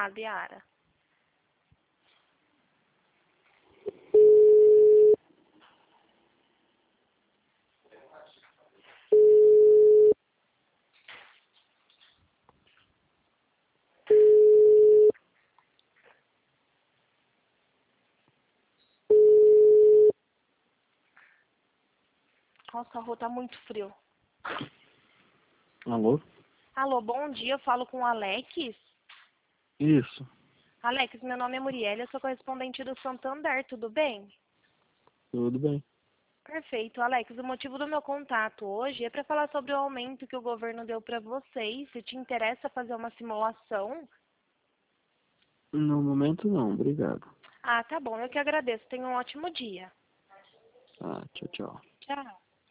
nada, Yara. Nossa, a rua tá muito frio. Alô? Alô, bom dia, eu falo com o Alex. Isso, Alex, meu nome é Muriel, eu sou correspondente do Santander, tudo bem? tudo bem. Perfeito, Alex, o motivo do meu contato hoje é para falar sobre o aumento que o governo deu para vocês. Se te interessa fazer uma simulação? No momento não, obrigado. Ah, tá bom, eu que agradeço. Tenha um ótimo dia. Tchau, tchau. Tchau.